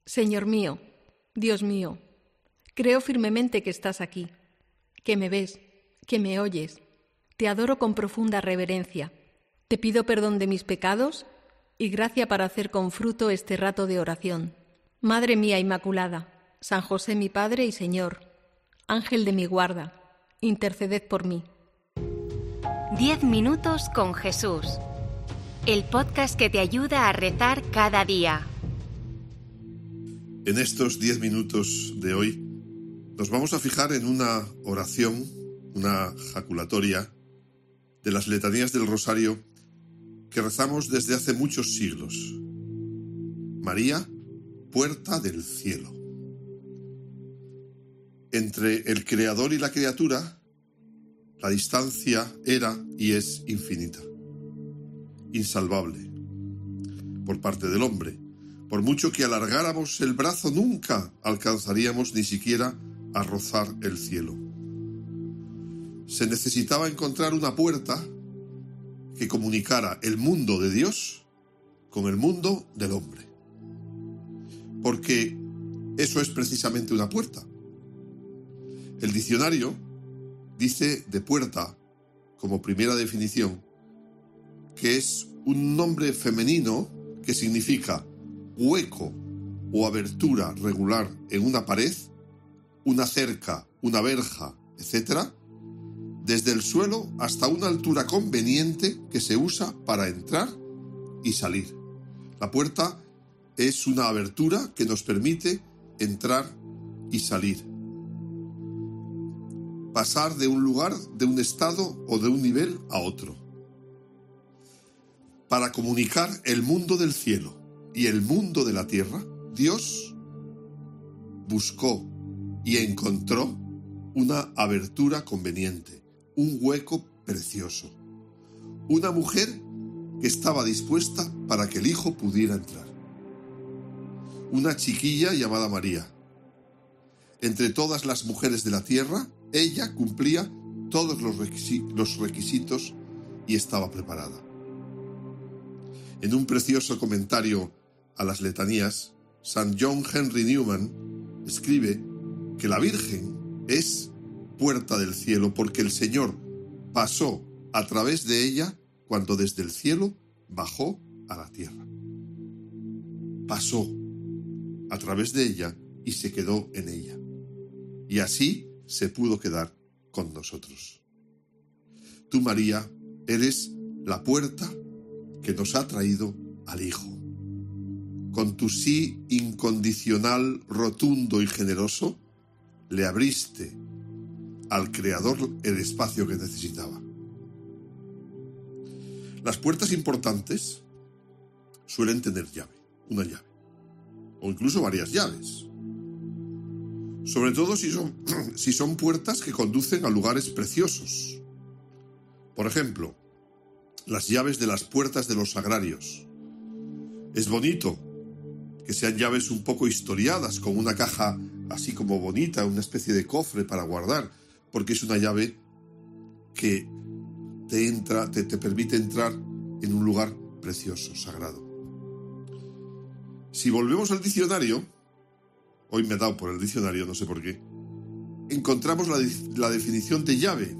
Señor mío, Dios mío, creo firmemente que estás aquí, que me ves, que me oyes. Te adoro con profunda reverencia. Te pido perdón de mis pecados y gracia para hacer con fruto este rato de oración. Madre mía Inmaculada, San José mi Padre y Señor, Ángel de mi guarda, interceded por mí. 10 minutos con Jesús. El podcast que te ayuda a rezar cada día. En estos 10 minutos de hoy nos vamos a fijar en una oración, una jaculatoria de las letanías del Rosario que rezamos desde hace muchos siglos. María, puerta del cielo. Entre el Creador y la criatura, la distancia era y es infinita, insalvable, por parte del hombre. Por mucho que alargáramos el brazo, nunca alcanzaríamos ni siquiera a rozar el cielo. Se necesitaba encontrar una puerta que comunicara el mundo de Dios con el mundo del hombre. Porque eso es precisamente una puerta. El diccionario dice de puerta, como primera definición, que es un nombre femenino que significa hueco o abertura regular en una pared, una cerca, una verja, etc., desde el suelo hasta una altura conveniente que se usa para entrar y salir. La puerta es una abertura que nos permite entrar y salir. Pasar de un lugar, de un estado o de un nivel a otro. Para comunicar el mundo del cielo y el mundo de la tierra, Dios buscó y encontró una abertura conveniente, un hueco precioso, una mujer que estaba dispuesta para que el Hijo pudiera entrar. Una chiquilla llamada María. Entre todas las mujeres de la tierra, ella cumplía todos los requisitos y estaba preparada. En un precioso comentario a las letanías, San John Henry Newman escribe que la Virgen es puerta del cielo porque el Señor pasó a través de ella cuando desde el cielo bajó a la tierra. Pasó a través de ella y se quedó en ella. Y así se pudo quedar con nosotros. Tú, María, eres la puerta que nos ha traído al Hijo. Con tu sí incondicional, rotundo y generoso, le abriste al Creador el espacio que necesitaba. Las puertas importantes suelen tener llave, una llave, o incluso varias llaves. Sobre todo si son puertas que conducen a lugares preciosos. Por ejemplo, las llaves de las puertas de los sagrarios. Es bonito que sean llaves un poco historiadas, con una caja así como bonita, una especie de cofre para guardar, porque es una llave que te permite entrar en un lugar precioso, sagrado. Si volvemos al diccionario, hoy me he dado por el diccionario, no sé por qué, encontramos la definición de llave.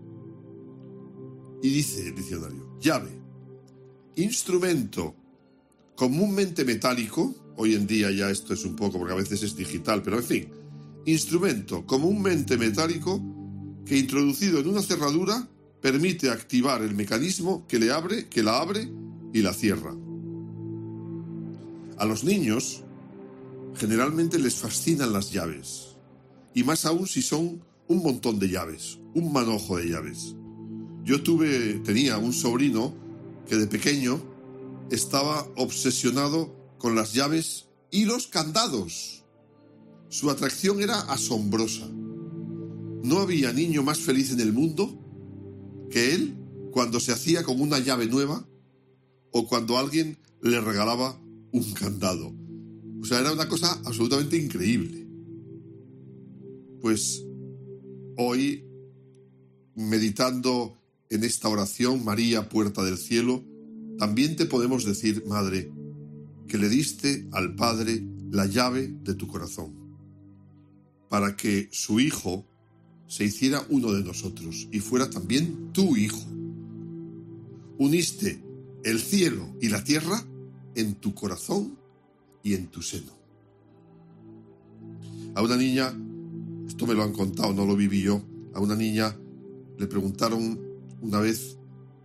Y dice el diccionario: llave, instrumento comúnmente metálico, hoy en día ya esto es un poco, porque a veces es digital, pero en fin, instrumento comúnmente metálico que introducido en una cerradura permite activar el mecanismo que la abre y la cierra. A los niños generalmente les fascinan las llaves, y más aún si son un montón de llaves, un manojo de llaves. Yo tenía un sobrino que de pequeño estaba obsesionado con las llaves y los candados. Su atracción era asombrosa. No había niño más feliz en el mundo que él cuando se hacía con una llave nueva o cuando alguien le regalaba un candado. O sea, era una cosa absolutamente increíble. Pues hoy, meditando en esta oración, María, puerta del cielo, también te podemos decir, Madre, que le diste al Padre la llave de tu corazón, para que su Hijo se hiciera uno de nosotros y fuera también tu Hijo. Uniste el cielo y la tierra en tu corazón y en tu seno. A una niña, esto me lo han contado, no lo viví yo, a una niña le preguntaron una vez,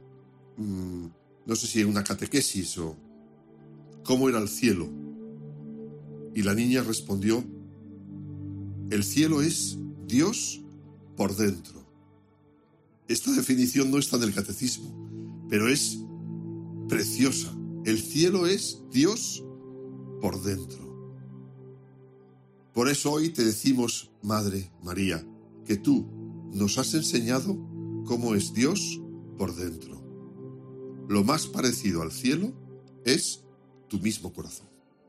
no sé si en una catequesis o cómo era el cielo. Y la niña respondió: el cielo es Dios por dentro. Esta definición no está en el catecismo, pero es preciosa. El cielo es Dios por dentro. Por eso hoy te decimos, Madre María, que tú nos has enseñado cómo es Dios por dentro. Lo más parecido al cielo es tu mismo corazón.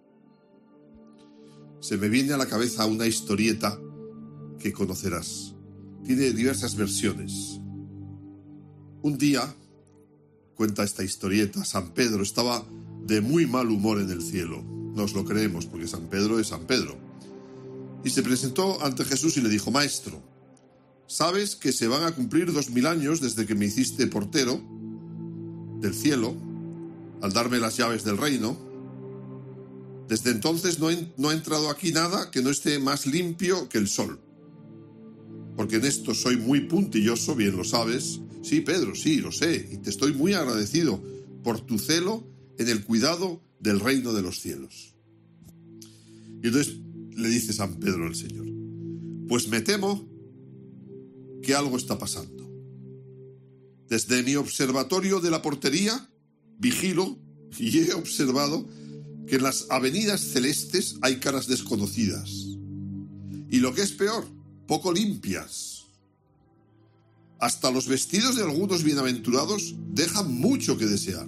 Se me viene a la cabeza una historieta que conocerás. Tiene diversas versiones. Un día, cuenta esta historieta, San Pedro estaba de muy mal humor en el cielo. Nos lo creemos porque San Pedro es San Pedro. Y se presentó ante Jesús y le dijo: Maestro, ¿sabes que se van a cumplir 2000 años desde que me hiciste portero del cielo al darme las llaves del reino? Desde entonces no ha entrado aquí nada que no esté más limpio que el sol. Porque en esto soy muy puntilloso, bien lo sabes. Sí, Pedro, sí, lo sé, y te estoy muy agradecido por tu celo en el cuidado del reino de los cielos. Y entonces le dice San Pedro al Señor: pues me temo que algo está pasando. Desde mi observatorio de la portería vigilo y he observado que en las avenidas celestes hay caras desconocidas. Y lo que es peor, poco limpias. Hasta los vestidos de algunos bienaventurados dejan mucho que desear.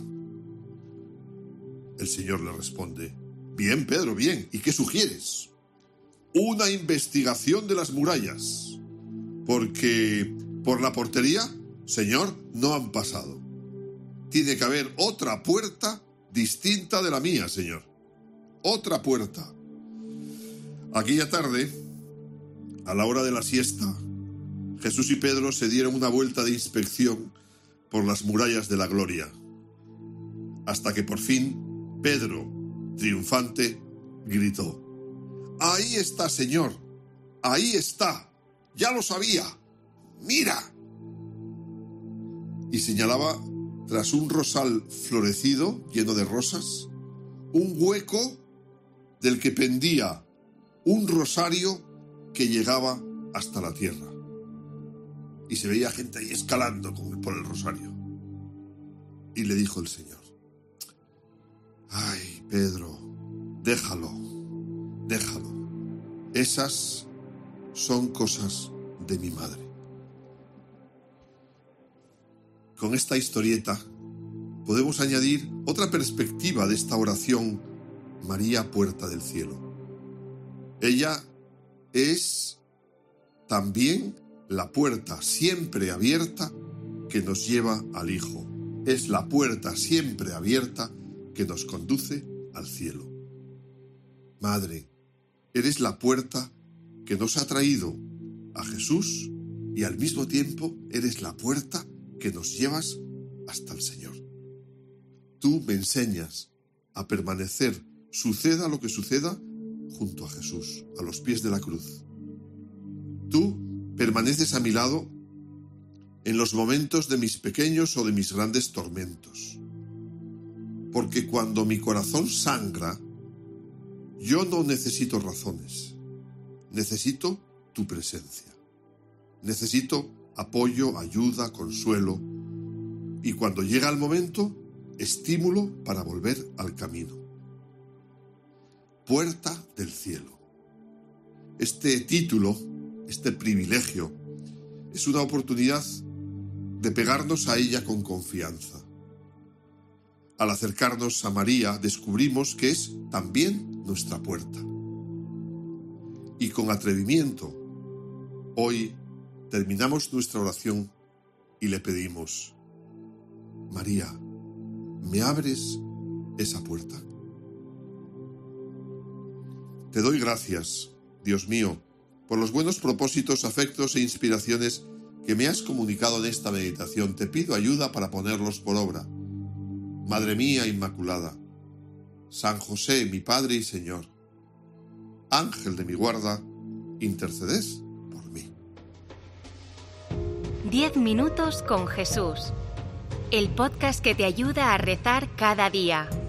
El Señor le responde: bien, Pedro, bien. ¿Y qué sugieres? Una investigación de las murallas. Porque por la portería, Señor, no han pasado. Tiene que haber otra puerta distinta de la mía, Señor. Otra puerta. Aquella tarde, a la hora de la siesta, Jesús y Pedro se dieron una vuelta de inspección por las murallas de la gloria, hasta que por fin Pedro, triunfante, gritó: ¡ahí está, Señor! ¡Ahí está! ¡Ya lo sabía! ¡Mira! Y señalaba, tras un rosal florecido lleno de rosas, un hueco del que pendía un rosario que llegaba hasta la tierra. Y se veía gente ahí escalando por el rosario. Y le dijo el Señor: ¡ay, Pedro, déjalo! Esas son cosas de mi madre. Con esta historieta podemos añadir otra perspectiva de esta oración: María, puerta del cielo. Ella es también la puerta siempre abierta que nos lleva al Hijo. Es la puerta siempre abierta que nos conduce al cielo. Madre, eres la puerta que nos ha traído a Jesús y al mismo tiempo eres la puerta que nos llevas hasta el Señor. Tú me enseñas a permanecer, suceda lo que suceda, junto a Jesús, a los pies de la cruz. Tú permaneces a mi lado en los momentos de mis pequeños o de mis grandes tormentos. Porque cuando mi corazón sangra, yo no necesito razones, necesito tu presencia. Necesito apoyo, ayuda, consuelo. Y cuando llega el momento, estímulo para volver al camino. Puerta del cielo. Este título, este privilegio, es una oportunidad de pegarnos a ella con confianza. Al acercarnos a María, descubrimos que es también nuestra puerta. Y con atrevimiento, hoy terminamos nuestra oración y le pedimos: María, ¿me abres esa puerta? Te doy gracias, Dios mío, por los buenos propósitos, afectos e inspiraciones que me has comunicado en esta meditación. Te pido ayuda para ponerlos por obra. Madre mía Inmaculada, San José, mi Padre y Señor, Ángel de mi guarda, interceded por mí. 10 minutos con Jesús. El podcast que te ayuda a rezar cada día.